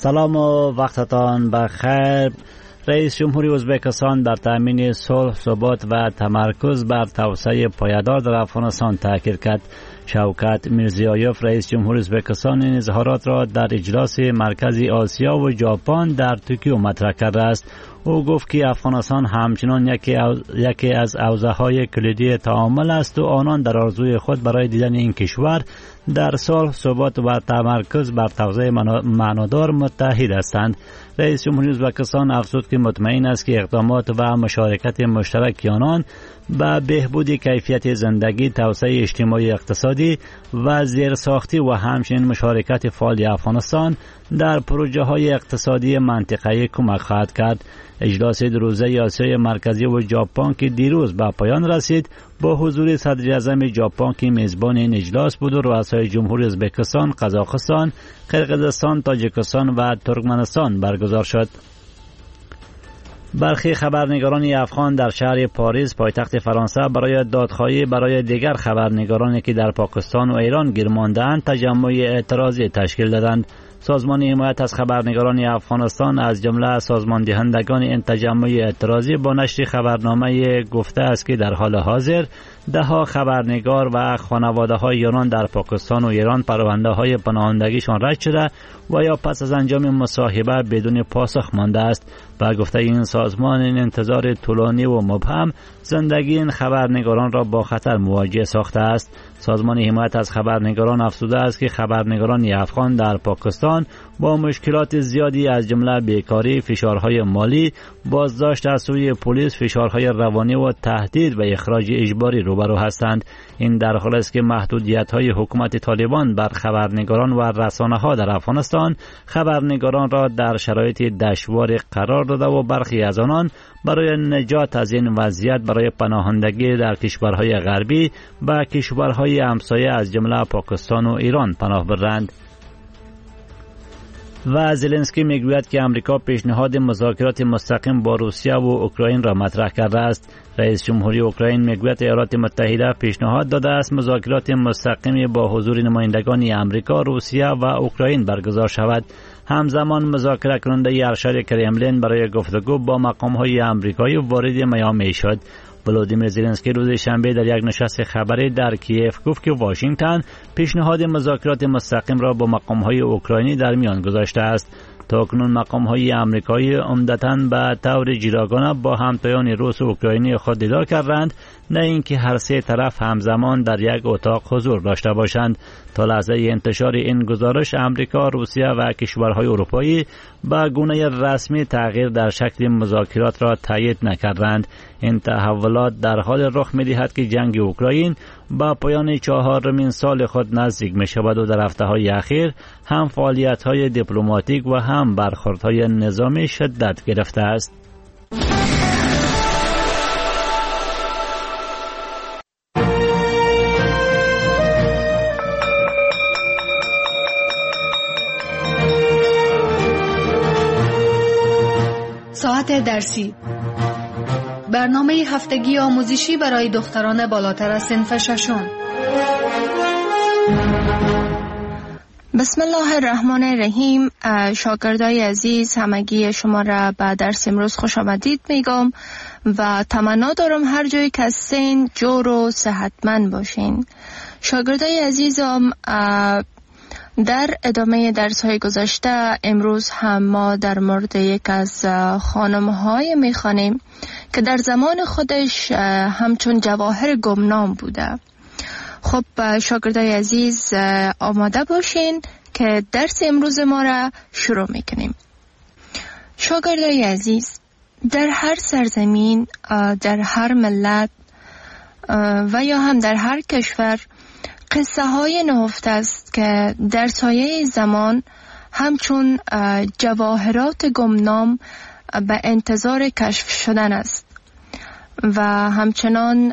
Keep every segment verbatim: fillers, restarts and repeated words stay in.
سلام و وقتتان بخیر. رئیس جمهوری ازبکستان در تامین صلح، ثبات و تمرکز بر توسعه پایدار در افغانستان تاکید کرد. شوکت میرزیایوف رئیس جمهوری ازبکستان این اظهارات را در اجلاس مرکزی آسیا و ژاپن در توکیو مطرح کرده است. او گفت که افغانستان همچنان یکی از, یکی از حوزه‌های کلیدی تعامل است و آنان در آرزوی خود برای دیدن این کشور در صلح، ثبات و تمرکز بر توسعه معنادار متحد هستند. رئیس جمهوری ازبکستان افزود که مطمئن است که اقدامات و مشارکت مشترک آنان به بهبود کیفیت زندگی، توسعه اجتماعی اقتصادی و زیرساختی و همچنین مشارکت فعال افغانستان در پروژه های اقتصادی منطقه‌ای کمک خواهد کرد. اجلاس دو روزه آسیای مرکزی و ژاپن که دیروز به پایان رسید با حضور صدر اعظم ژاپن که میزبان این اجلاس بود و رؤسای جمهوری ازبکستان، قزاقستان، قرقیزستان، تاجیکستان و ترکمنستان برگزار شد. برخی خبرنگاران افغان در شهر پاریس پایتخت فرانسه برای دادخواهی برای دیگر خبرنگارانی که در پاکستان و ایران گیر مانده‌اند تجمع اعتراضی تشکیل دادند. سازمان حمایت از خبرنگاران افغانستان از جمله سازمان دهندگان این تجمع اعتراضی با نشر خبرنامه گفته است که در حال حاضر ده ها خبرنگار و خانواده های آنان در پاکستان و ایران پرونده های پناهندگیشان رد شده و یا پس از انجام مصاحبه بدون پاسخ مانده است. با گفته این سازمان این انتظار طولانی و مبهم زندگی این خبرنگاران را با خطر مواجه ساخته است. سازمان حمایت از خبرنگاران افزوده است که خبرنگاران افغان در پاکستان با مشکلات زیادی از جمله بیکاری، فشارهای مالی، بازداشت از سوی پلیس، فشارهای روانی و تهدید و اخراج اجباری روبرو هستند. این در حالی است که محدودیت‌های حکومت طالبان بر خبرنگاران و رسانه‌ها در افغانستان خبرنگاران را در شرایط دشوار قرار داده و برخی از آنان برای نجات از این وضعیت برای پناهندگی در کشورهای غربی به کشورهای همسایه از جمله پاکستان و ایران پناه برند. و زلنسکی میگوید که امریکا پیشنهاد مذاکرات مستقیم با روسیه و اوکراین را مطرح کرده است. رئیس جمهوری اوکراین میگوید ایالات متحده پیشنهاد داده است مذاکرات مستقیم با حضور نمایندگان امریکا، روسیه و اوکراین برگزار شود. همزمان مذاکره کننده ارشد کرملین برای گفتگو با مقام‌های آمریکایی وارد میامی شد. ولودیمیر زلنسکی روز شنبه در یک نشست خبری در کیف گفت که واشنگتن پیشنهاد مذاکرات مستقیم را با مقام‌های اوکراینی در میان گذاشته است. تاکنون مقام‌های آمریکایی عمدتاً به طور جداگانه با همتایان روس و اوکراینی خود دیدار کردند، نه اینکه هر سه طرف همزمان در یک اتاق حضور داشته باشند. تا لحظه انتشار این گزارش امریکا، روسیه و کشورهای اروپایی به گونه رسمی تغییر در شکل مذاکرات را تایید نکردند. این تحولات در حال رخ می‌دهد که جنگ اوکراین با پایان چهارمین سال خود نزدیک می‌شود و در هفته‌های اخیر هم فعالیت‌های دیپلماتیک و هم برخوردهای نظامی شدت گرفته است. ساعت درسی، برنامه هفتگی آموزشی برای دختران بالاتر از صنف ششم. بسم الله الرحمن الرحیم. شاگردای عزیز، همگی شما را به درس امروز خوش آمدید میگم و تمنا دارم هر جایی که هستین جور و صحتمند باشین. شاگردای عزیزم، در ادامه درس های گذشته امروز هم ما در مورد یک از خانم های میخوانیم که در زمان خودش همچون جواهر گمنام بوده. خب شاگردای عزیز آماده باشین که درس امروز ما را شروع میکنیم. شاگردای عزیز، در هر سرزمین، در هر ملت و یا هم در هر کشور قصه های نهفته است که در سایه زمان همچون جواهرات گمنام به انتظار کشف شدن است و همچنان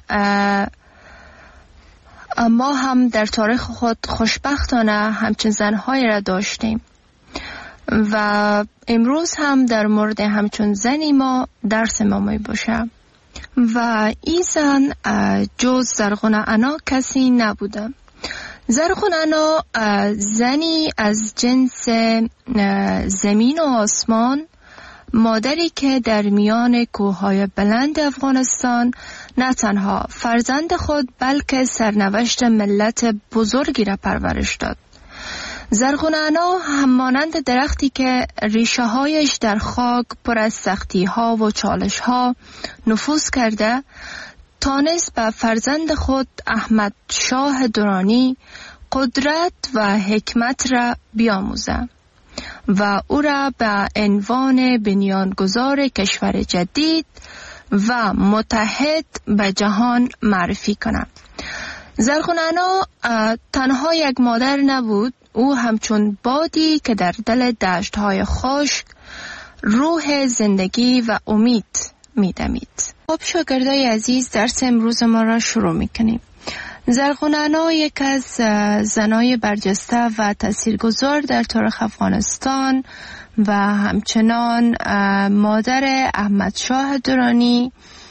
ما هم در تاریخ خود خوشبختانه همچون زنهایی را داشتیم و امروز هم در مورد همچون زنی ما درس ما می باشه و این زن جز زرغونه انا کسی نبوده. زرغونانا زنی از جنس زمین و آسمان، مادری که در میان کوههای بلند افغانستان نه تنها فرزند خود بلکه سرنوشت ملت بزرگی را پرورش داد. زرغونانا همانند درختی که ریشه هایش در خاک پر از سختی ها و چالش ها نفوذ کرده، تانست به فرزند خود احمد شاه درانی قدرت و حکمت را بیاموزه و او را به عنوان بنیانگذار کشور جدید و متحد به جهان معرفی کنه. زرغونانا تنها یک مادر نبود، او همچون بادی که در دل دشت‌های خشک روح زندگی و امید می‌دمید. خب شاگردای عزیز، درس امروز ما را شروع می‌کنیم. زرغونانا یک از زنای برجسته و تاثیرگذار در تاریخ افغانستان و همچنان مادر احمد شاه درانی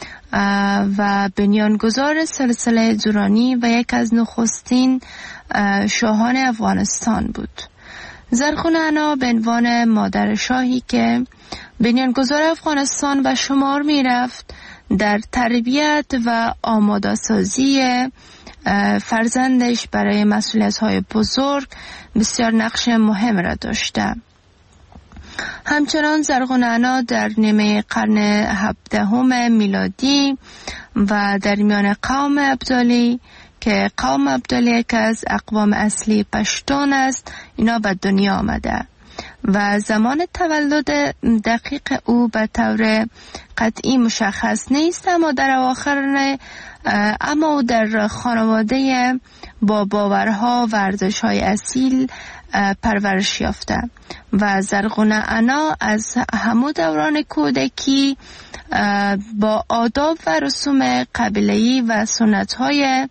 و بنیانگذار سلسله درانی و یک از نخستین شاهان افغانستان بود. زرغونانا به عنوان مادر شاهی که بنیانگذار افغانستان به شمار می رفت، در تربیت و آماده سازی فرزندش برای مسئولیت‌های بزرگ بسیار نقش مهم را داشته. همچنان زرغونانا در نیمه قرن هفدهم میلادی و در میان قوم ابدالی که قوم ابدالی یک از اقوام اصلی پشتون است، اینا به دنیا آمده و زمان تولد دقیق او به طور قطعی مشخص نیست، اما در اواخر اما او در خانواده با باورها و ارزش‌های اصیل پرورش یافته و زرغونانا از همون دوران کودکی با آداب و رسوم قبیله‌ای و سنت‌های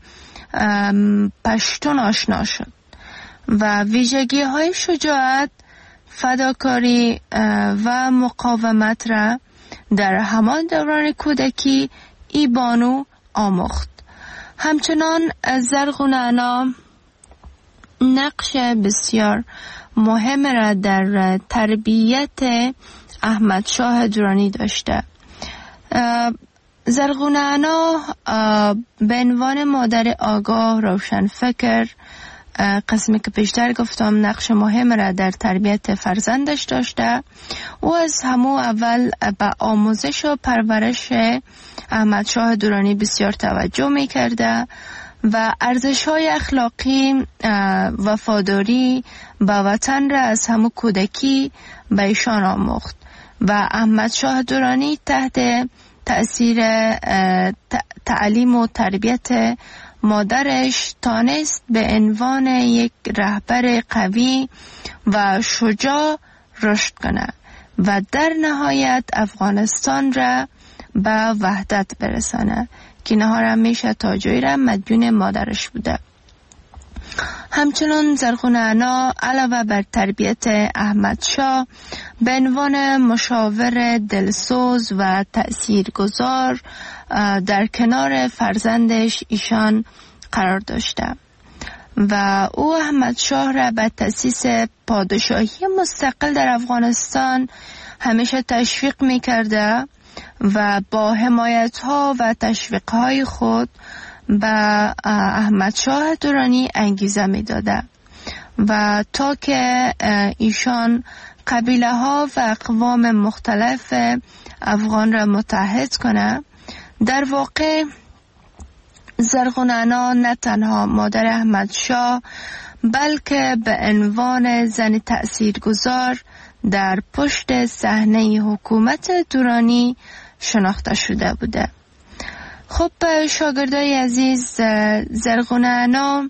پشتون آشنا شد و ویژگی‌های شجاعت، فداکاری و مقاومت را در همان دوران کودکی ای بانو آموخت. همچنان زرغونانا نقش بسیار مهم را در تربیت احمد شاه درانی داشته. زرغونانا به عنوان مادر آگاه، روشن فکر، قسمی که پیشتر گفتم نقش مهم را در تربیت فرزندش داشته. او از همو اول به آموزش و پرورش احمد شاه درانی بسیار توجه می کرده و ارزش‌های اخلاقی، وفاداری به وطن را از همو کودکی به ایشان آموخت و احمد شاه درانی تحت تأثیر تعلیم و تربیت مادرش تانست به عنوان یک رهبر قوی و شجاع رشد کنه و در نهایت افغانستان را به وحدت برسانه که نهار همیشه تاجوی را مدیون مادرش بوده. همچنان زرغونانا علاوه بر تربیت احمد شاه به عنوان مشاور دلسوز و تأثیرگذار در کنار فرزندش ایشان قرار داشته و او احمد شاه را به تأسیس پادشاهی مستقل در افغانستان همیشه تشویق می کرده و با حمایت ها و تشویق های خود به احمد شاه درانی انگیزه می داده و تا که ایشان قبیله ها و اقوام مختلف افغان را متحد کنه. در واقع زرغونانا نه تنها مادر احمد شاه بلکه به عنوان زن تأثیرگذار در پشت صحنه حکومت درانی شناخته شده بوده. خب شاگردای عزیز، زرغونانا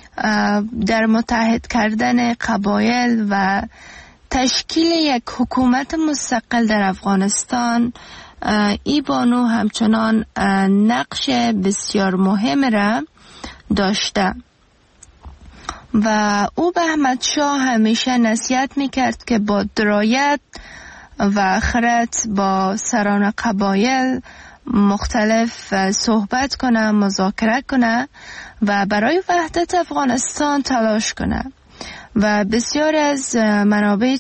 در متحد کردن قبایل و تشکیل یک حکومت مستقل در افغانستان ای بانو همچنان نقش بسیار مهم را داشته و او به احمد شاه همیشه نصیحت میکرد که با درایت و خرد با سران قبایل مختلف صحبت کنه، مذاکره کنه و برای وحدت افغانستان تلاش کنه. و بسیار از منابع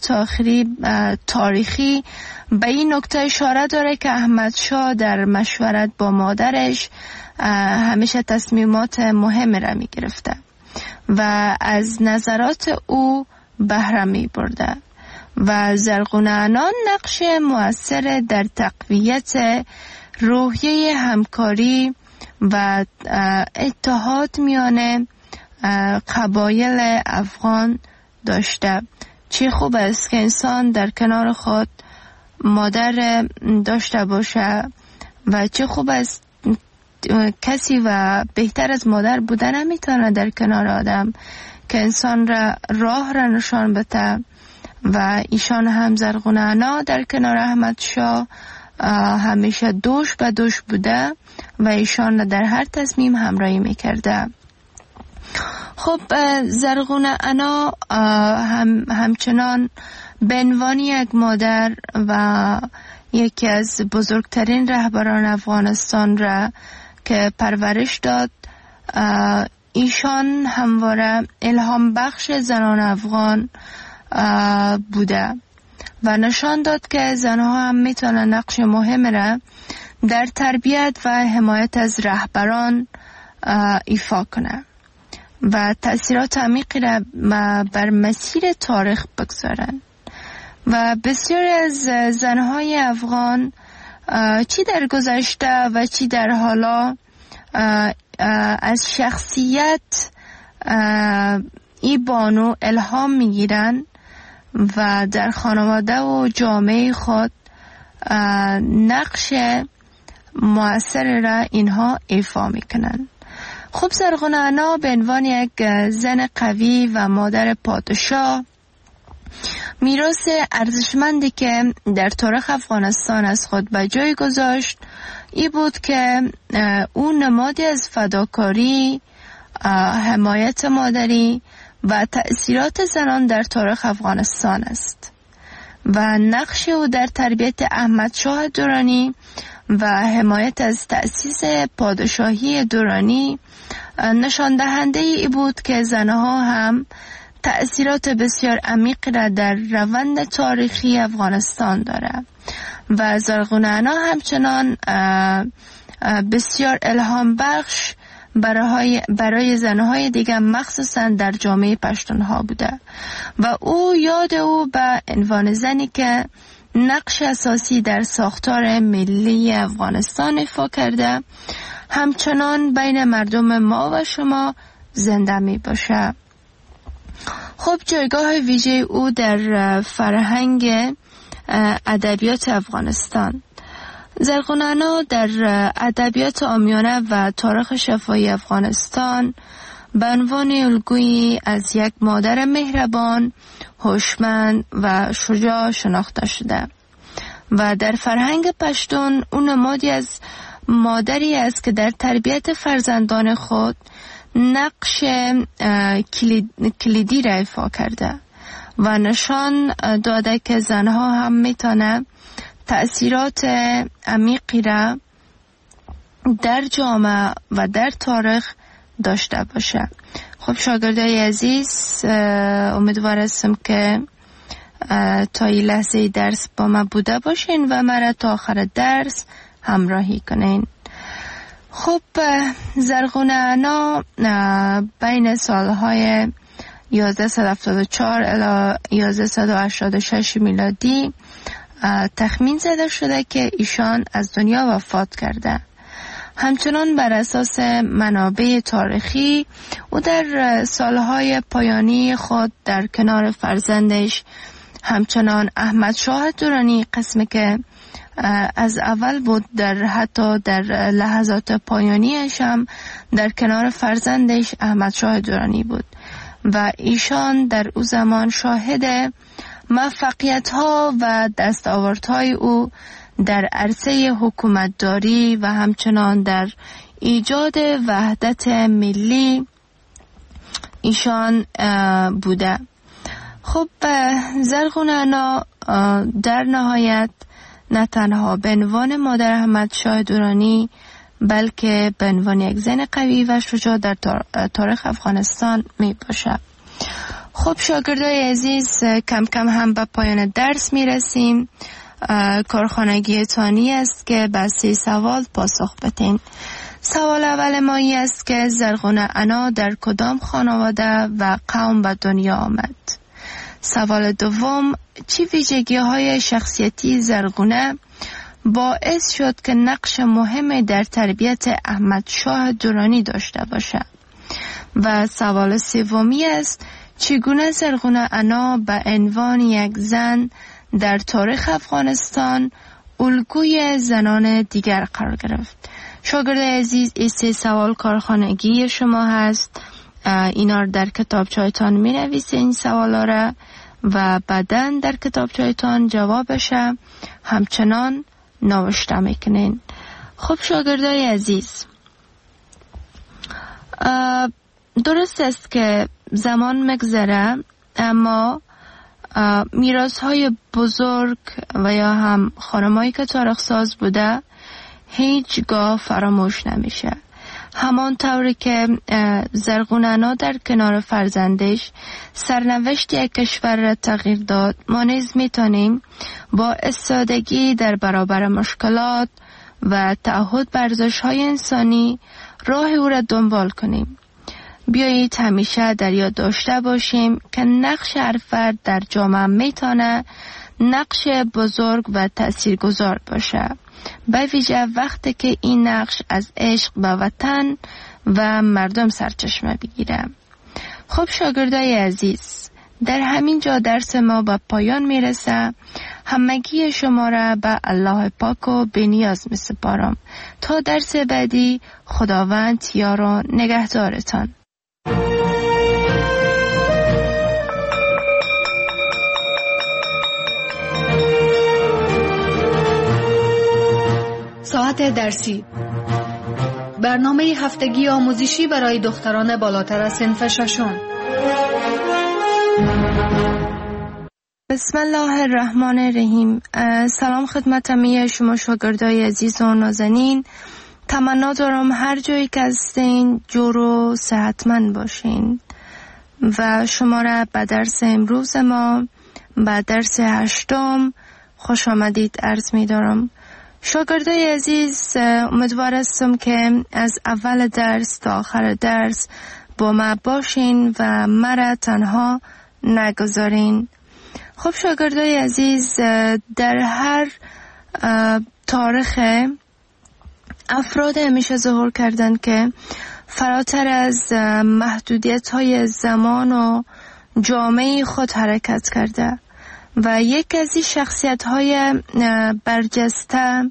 تاریخی به این نکته اشاره داره که احمد شاه در مشورت با مادرش همیشه تصمیمات مهم را می گرفته و از نظرات او بهره می برده و زرغون انا نقش مؤثر در تقویت روحیه همکاری و اتحاد میان قبایل افغان داشته. چه خوب است که انسان در کنار خود مادر داشته باشه و چه خوب است کسی و بهتر از مادر بودن نمیتونه در کنار آدم که انسان را راه را نشان بده. و ایشان هم زرغون انا در کنار احمد شاه همیشه دوش به دوش بوده و ایشان در هر تصمیم همراهی میکرده. خب زرغون انا هم همچنان به عنوان یک مادر و یکی از بزرگترین رهبران افغانستان را که پرورش داد، ایشان همواره الهام بخش زنان افغان بوده و نشان داد که زنها هم میتونن نقش مهم را در تربیت و حمایت از رهبران ایفا کنه و تأثیرات عمیقی را بر مسیر تاریخ بگذارن. و بسیاری از زنهای افغان چی در گذشته و چی در حالا از شخصیت ای بانو الهام میگیرن و در خانواده و جامعه خود نقش مؤثر را اینها ایفا میکنن. خب زرغون انا به عنوان یک زن قوی و مادر پادشاه میراث ارزشمندی که در تاریخ افغانستان از خود به جای گذاشت ای بود که او نمادی از فداکاری، حمایت مادری و تأثیرات زنان در تاریخ افغانستان است و نقش او در تربیت احمد شاه درانی و حمایت از تأسیس پادشاهی درانی نشان دهنده ای بود که زنها هم تأثیرات بسیار عمیق را در روند تاریخی افغانستان دارد و زرغون انا همچنان بسیار الهام بخش برای برای زنهای دیگر مخصوصا در جامعه پشتونها بوده و او یاد او به عنوان زنی که نقش اساسی در ساختار ملی افغانستان ایفا کرده همچنان بین مردم ما و شما زنده می باشه. خب جایگاه ویژه او در فرهنگ ادبیات افغانستان. زرغون انا در ادبیات عامیانه و تاریخ شفاهی افغانستان به عنوان الگویی از یک مادر مهربان، هوشمند و شجاع شناخته شده و در فرهنگ پشتون اون نمادی از مادری است که در تربیت فرزندان خود نقش کلیدی را ایفا کرده و نشان داده که زنها هم میتونه تأثیرات عمیقی را در جامعه و در تاریخ داشته باشه. خب شاگردای عزیز، امیدوار هستم که تا این لحظه درس با ما بوده باشین و مرا تا آخر درس همراهی کنین. خب زرغون انا بین سالهای یازده هفتاد و چهار الی یازده هشتاد و شش میلادی تخمین زده شده که ایشان از دنیا وفات کرده. همچنان بر اساس منابع تاریخی او در سالهای پایانی خود در کنار فرزندش همچنان احمد شاه درانی، قسمی که از اول بود در حتی در لحظات پایانیش هم در کنار فرزندش احمد شاه درانی بود و ایشان در او زمان شاهد موفقیت ها و دستاوردهای او در عرصه حکومتداری و همچنان در ایجاد وحدت ملی ایشان بوده. خب زرغون انا در نهایت نه تنها به عنوان مادر احمد شاه درانی بلکه به عنوان یک زن قوی و شجاع در تاریخ افغانستان می باشد. خب شاگردای عزیز، کم کم هم به پایان درس می رسیم. کارخانگی تانی است که به سه سوال پاسخ بدین. سوال اول ما ای است که زرغونه انا در کدام خانواده و قوم به دنیا آمد؟ سوال دوم، چی ویژگی های شخصیتی زرغونه باعث شد که نقش مهمی در تربیت احمد شاه درانی داشته باشد؟ و سوال سومی است، چگونه زرغونه انا به عنوان یک زن در تاریخ افغانستان الگوی زنان دیگر قرار گرفت؟ شاگرد عزیز، این سه سوال کارخانگی شما هست. اینا رو در کتابچه‌تان می نویسین این سوالا را و بعداً در کتابچه‌تان جوابش همچنان نوشته میکنین. خب شاگردای عزیز، درست است که زمان مگذره، اما میراث های بزرگ و یا هم خانمایی که تاریخ ساز بوده هیچگاه فراموش نمیشه. همان طوری که زرغونه انا در کنار فرزندش سرنوشت یک کشور را تغییر داد، ما نیز میتونیم با استادگی در برابر مشکلات و تعهد بر ارزش‌های انسانی راه او را دنبال کنیم. بیایید همیشه در یاد داشته باشیم که نقش هر فرد در جامعه میتونه نقش بزرگ و تاثیرگذار باشه، به ویژه وقتی که این نقش از عشق به وطن و مردم سرچشمه بگیره. خب شاگردای عزیز، در همین جا درس ما به پایان میرسه. همگی شما را به الله پاک و بی‌نیاز می سپارم. تا درس بعدی، خداوند یار و نگهدارتان. ساعت درسی، برنامه هفتگی آموزشی برای دختران بالاتر از صنف ششم. بسم الله الرحمن الرحیم. سلام خدمت همه شما شاگردای عزیز و نازنین. تمنا دارم هر جایی که هستین جور و صحتمند باشین و شما را به درس امروز ما، به درس هشتم خوش آمدید عرض می دارم. شاگردای عزیز، امیدوار هستم که از اول درس تا آخر درس با ما باشین و مرا تنها نگذارین. خب شاگردای عزیز، در هر تاریخ افراد همیشه ظهور کردن که فراتر از محدودیت های زمان و جامعه خود حرکت کرده و یک از این شخصیت های برجسته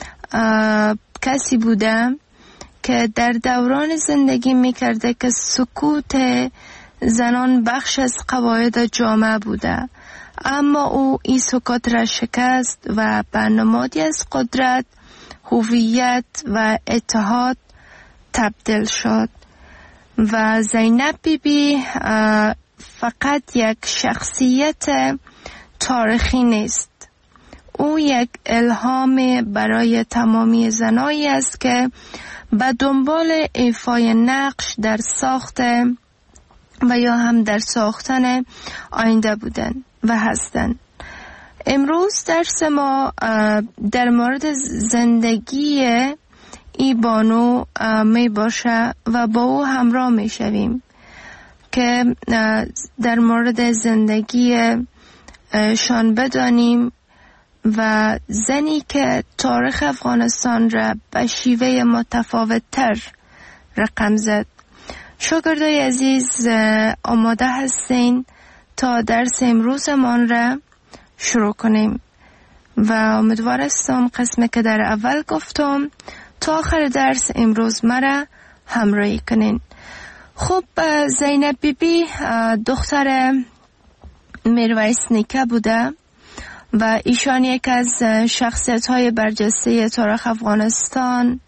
کسی بوده که در دوران زندگی میکرده که سکوت زنان بخش از قواعد جامعه بوده، اما او این سکوت را شکست و به نمادی از قدرت، هویت و اتحاد تبدیل شد. و زینب بی بی فقط یک شخصیت تاریخی نیست، او یک الهام برای تمامی زنایی است که به دنبال ایفای نقش در ساخت و یا هم در ساختن آینده بودن و هستن. امروز درس ما در مورد زندگی ای بانو می باشه و با او همراه می شویم که در مورد زندگی شان بدانیم و زنی که تاریخ افغانستان را به شیوه متفاوت تر رقم زد. شاگردای عزیز، آماده هستین تا درس امروزمان را شروع کنیم و امیدوار هستم قسمی که در اول گفتم تا آخر درس امروز مرا همراهی کنین. خب زینب بی بی دختر میرویس نیکه بوده و ایشان یک از شخصیت های برجسته تاریخ افغانستان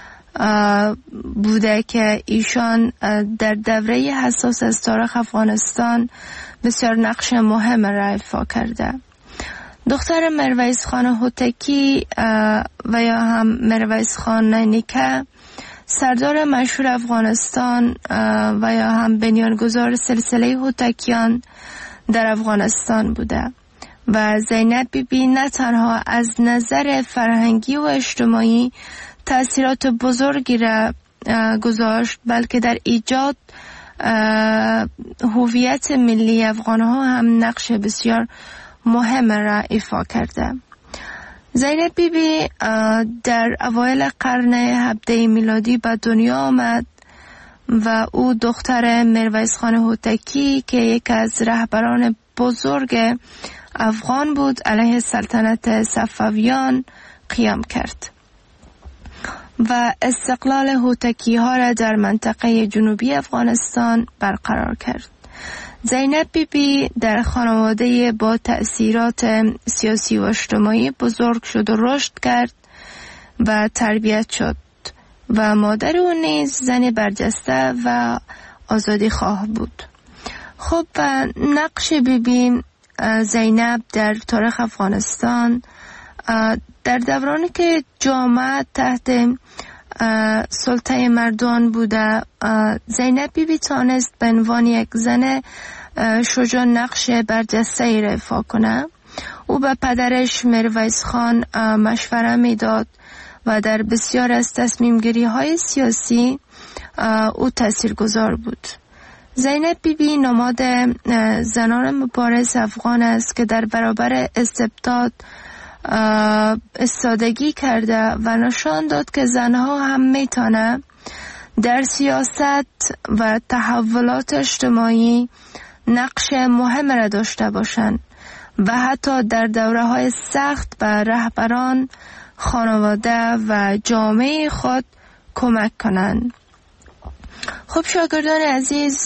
بوده که ایشان در دوره حساس از تاریخ افغانستان بسیار نقش مهم را ایفا کرده. دختر مرویس خان هوتکی و یا هم مرویس خان نیکه سردار مشهور افغانستان و یا هم بنیانگذار سلسله هوتکیان در افغانستان بوده و زینب بی بی نه تنها از نظر فرهنگی و اجتماعی تأثیرات بزرگی را گذاشت، بلکه در ایجاد هویت ملی افغانها هم نقش بسیار مهم را ایفا کرده. زینب بی بی در اوایل قرن هفدهم میلادی به دنیا آمد و او دختر مرویس خان هوتکی که یکی از رهبران بزرگ افغان بود علیه سلطنت صفویان قیام کرد و استقلال هوتکی ها را در منطقه جنوبی افغانستان برقرار کرد. زینب بی بی در خانواده با تأثیرات سیاسی و اجتماعی بزرگ شد و رشد کرد و تربیت شد و مادر او نیز زن برجسته و آزادی خواه بود. خب نقش بی بی زینب در تاریخ افغانستان در دورانی که جامعه تحت سلطه مردان بوده، زینب بی بی تانست به عنوان یک زن شجاع نقش برجسته ای را ایفا کنه. او به پدرش مرویس خان مشوره میداد و در بسیار از تصمیم گیری های سیاسی او تاثیرگذار بود. زینب بی بی نماد زنان مبارز افغان است که در برابر استبداد استادگی کرده و نشان داد که زنها هم میتونه در سیاست و تحولات اجتماعی نقش مهم را داشته باشند و حتی در دوره های سخت به رهبران، خانواده و جامعه خود کمک کنند. خب شاگردان عزیز،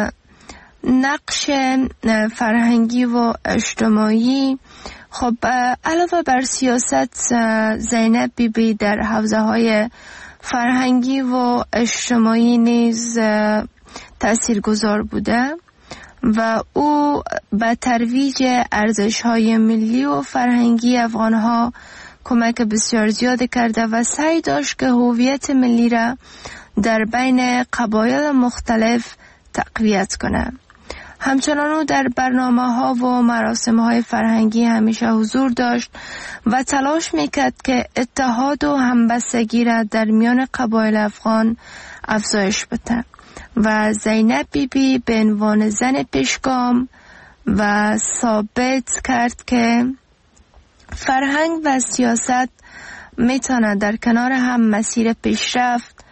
نقش فرهنگی و اجتماعی، خب علاوه بر سیاست، زینب بی بی در حوزه های فرهنگی و اجتماعی نیز تاثیرگذار بوده و او به ترویج ارزش‌های ملی و فرهنگی افغان‌ها کمک بسیار زیاد کرده و سعی داشت که هویت ملی را در بین قبایل مختلف تقویت کنه. همچنان او در برنامه‌ها و مراسم‌های فرهنگی همیشه حضور داشت و تلاش میکرد که اتحاد و همبستگی را در میان قبایل افغان افزایش بده و زینب بی بی به عنوان زن پیشگام و ثابت کرد که فرهنگ و سیاست میتونه در کنار هم مسیر پیشرفت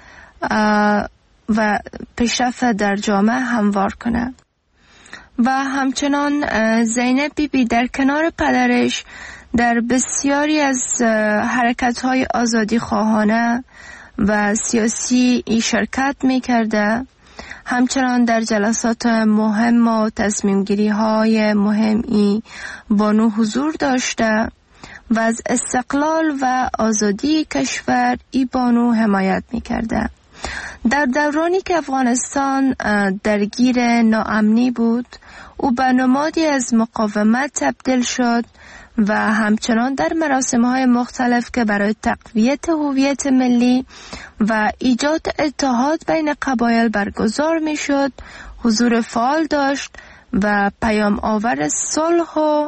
و پیشرفت در جامعه هموار کنه. و همچنان زینب بی بی در کنار پدرش در بسیاری از حرکت‌های آزادی خواهانه و سیاسی شرکت می‌کرده. همچنان در جلسات مهم و تصمیم‌گیری‌های مهمی بانو حضور داشته و از استقلال و آزادی کشور ای بانو حمایت می‌کرده. در دورانی که افغانستان درگیر ناامنی بود، او به نمادی از مقاومت تبدیل شد و همچنان در مراسم‌های مختلف که برای تقویت هویت ملی و ایجاد اتحاد بین قبایل برگزار می‌شد حضور فعال داشت و پیام آور صلح و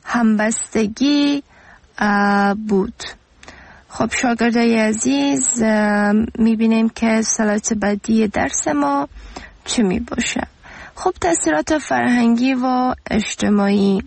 همبستگی بود. خب شاگردای عزیز، میبینیم که سلات بعدی درس ما چی می باشه. خب تأثیرات فرهنگی و اجتماعی.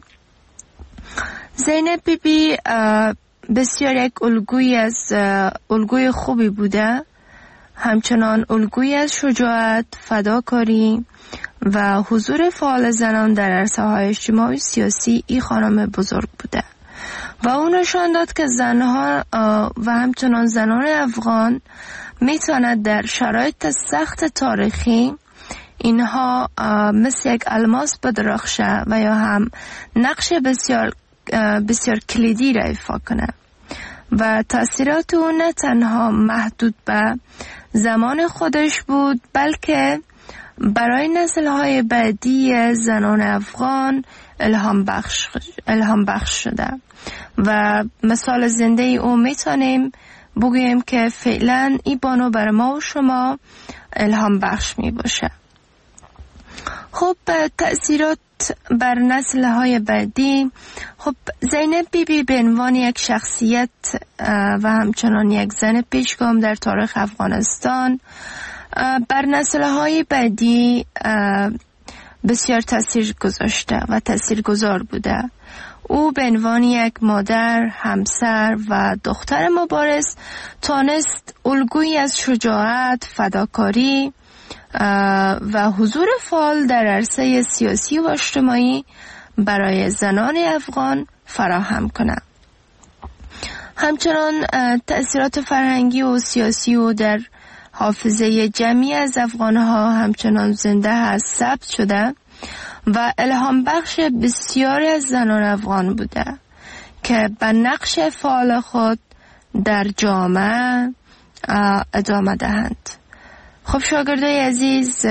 زینب بی بی بسیار یک الگوی از الگوی خوبی بوده، همچنان الگوی از شجاعت، فداکاری و حضور فعال زنان در عرصه‌های اجتماعی سیاسی ای خانم بزرگ بوده و اون نشان داد که زنها و همچنان زنان افغان میتواند در شرایط سخت تاریخی اینها مثل یک الماس بدرخشه و یا هم نقش بسیار بسیار کلیدی را ایفا کنه و تأثیرات او نه تنها محدود به زمان خودش بود، بلکه برای نسل‌های بعدی زنان افغان الهام بخش الهام بخش شده و مثال زنده او میتونیم بگوییم که فعلا این بانو بر ما و شما الهام بخش می باشه. خب تأثیرات بر نسل‌های بعدی. خب زینب بیبی به عنوان یک شخصیت و همچنان یک زن پیشگام در تاریخ افغانستان بر نسل‌های بعدی بسیار تأثیر گذاشته و تأثیرگذار بوده. او به عنوان یک مادر، همسر و دختر مبارز تانست الگویی از شجاعت، فداکاری و حضور فعال در عرصه سیاسی و اجتماعی برای زنان افغان فراهم کنند. همچنان تأثیرات فرهنگی و سیاسی او در حافظه جمعی از افغانها همچنان زنده هست، ثبت شده و الهام بخش بسیاری از زنان افغان بوده که به نقش فعال خود در جامعه ادامه دهند. خب شاگردای عزیز،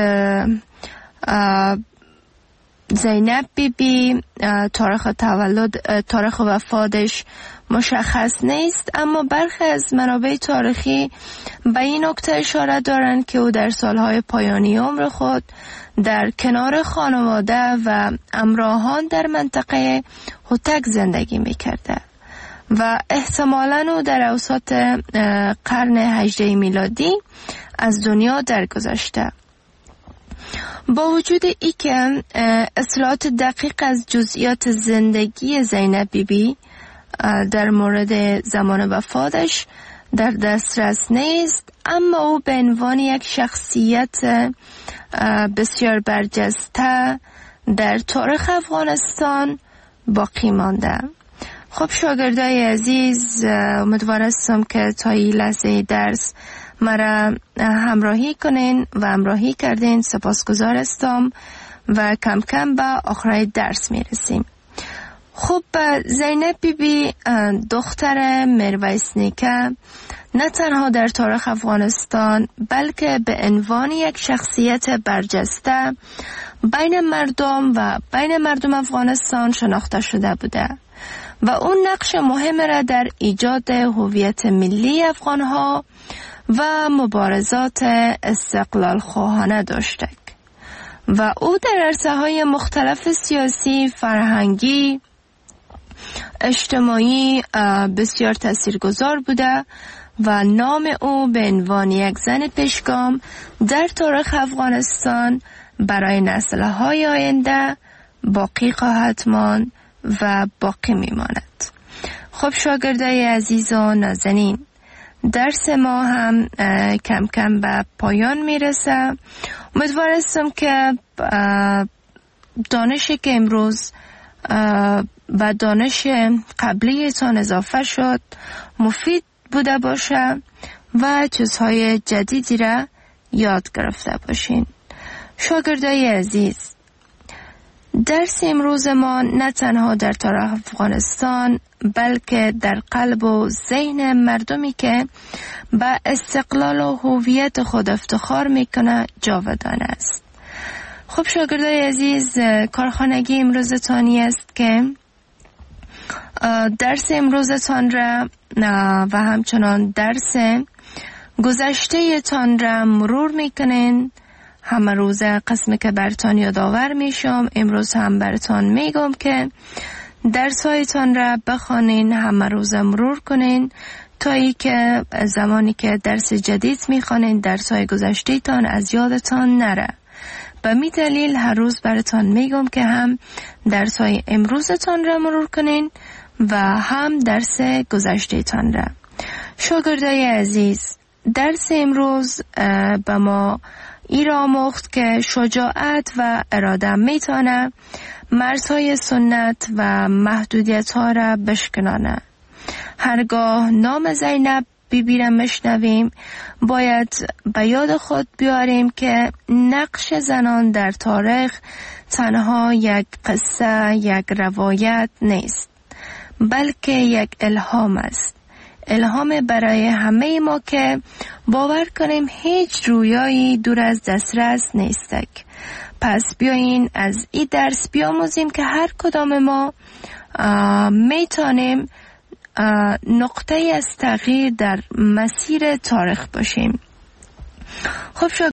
زینب بیبی تاریخ تولد تاریخ وفاتش مشخص نیست، اما برخی از منابع تاریخی به این نکته اشاره دارند که او در سالهای پایانی عمر خود در کنار خانواده و همراهان در منطقه هوتک زندگی می‌کرده و احتمالاً او در اوسط قرن هجدهم میلادی از دنیا درگذشته. با وجود ای که اطلاعات دقیق از جزئیات زندگی زینب بیبی در مورد زمان وفاتش در دسترس نیست، اما او به عنوان یک شخصیت بسیار برجسته در تاریخ افغانستان باقی مانده. خب شاگردای عزیز، امیدوار هستم که تا این لحظه درس مرا همراهی کنین و همراهی کردین. سپاسگزار هستم و کم کم به آخرای درس میرسیم. خب زینب بیبی دختر میرویس نیکه نه تنها در تاریخ افغانستان بلکه به عنوان یک شخصیت برجسته بین مردم و بین مردم افغانستان شناخته شده بوده و اون نقش مهم را در ایجاد هویت ملی افغانها و مبارزات استقلال خواهانه داشته و او در عرصه‌های مختلف سیاسی، فرهنگی، اجتماعی بسیار تاثیرگذار بوده و نام او به عنوان یک زن پیشگام در تاریخ افغانستان برای نسل‌های آینده باقی خواهد ماند و باقی میماند. خب شاگردای عزیز و نازنین، درس ما هم کم کم به پایان میرسه. امیدوار هستم که دانشی که امروز و دانش قبلیتان اضافه شد مفید بوده باشه و چیزهای جدیدی را یاد گرفته باشین. شاگردای عزیز، درس امروز ما نه تنها در تاریخ افغانستان بلکه در قلب و ذهن مردمی که به استقلال و هویت خود افتخار میکنه جاودان است. خب شاگردای عزیز، کارخانگی امروزتانی است که درس امروزتان را و همچنان درس گذشته تان را مرور میکنین. همه روز قسمی که برتان یادآور میشم، امروز هم برتان میگم که درس هایتان را بخوانین، همه روز مرور کنین تا ای که زمانی که درس جدید میخوانین درس های گذشته تان از یادتان نره. به می دلیل هر روز برتان میگم که هم درس های امروزتان را مرور کنین و هم درس گذشته تان را. شاگردای عزیز، درس امروز به ما ای را آموخت که شجاعت و اراده میتونه مرزهای سنت و محدودیت ها را بشکنانه. هرگاه نام زینب بیبی را مشنویم باید به یاد خود بیاریم که نقش زنان در تاریخ تنها یک قصه، یک روایت نیست، بلکه یک الهام است. الهام برای همه ما که باور کنیم هیچ رویایی دور از دسترس نیستک. پس بیایین از این درس بیاموزیم که هر کدام ما میتونیم نقطه از تغییر در مسیر تاریخ باشیم. خب